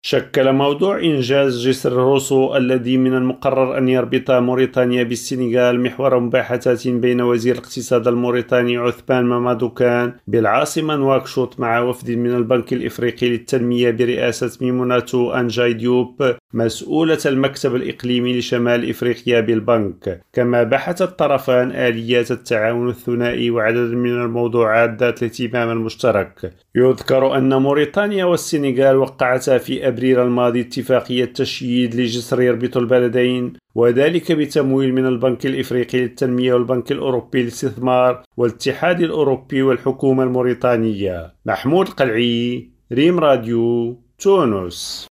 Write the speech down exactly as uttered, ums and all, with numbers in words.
شكل موضوع إنجاز جسر روسو الذي من المقرر أن يربط موريتانيا بالسنغال محور مباحثات بين وزير الاقتصاد الموريتاني عثمان مامادو كان بالعاصمة نواكشوط مع وفد من البنك الإفريقي للتنمية برئاسة ميموناتو أنجاي ديوب مسؤولة المكتب الإقليمي لشمال إفريقيا بالبنك. كما بحث الطرفان آليات التعاون الثنائي وعدد من الموضوعات ذات الاهتمام المشترك. يذكر أن موريتانيا والسنغال وقعتا في أبريل الماضي اتفاقية تشييد لجسر يربط البلدين، وذلك بتمويل من البنك الإفريقي للتنمية والبنك الأوروبي للاستثمار والاتحاد الأوروبي والحكومة الموريتانية. محمود قلعي، ريم راديو، تونس.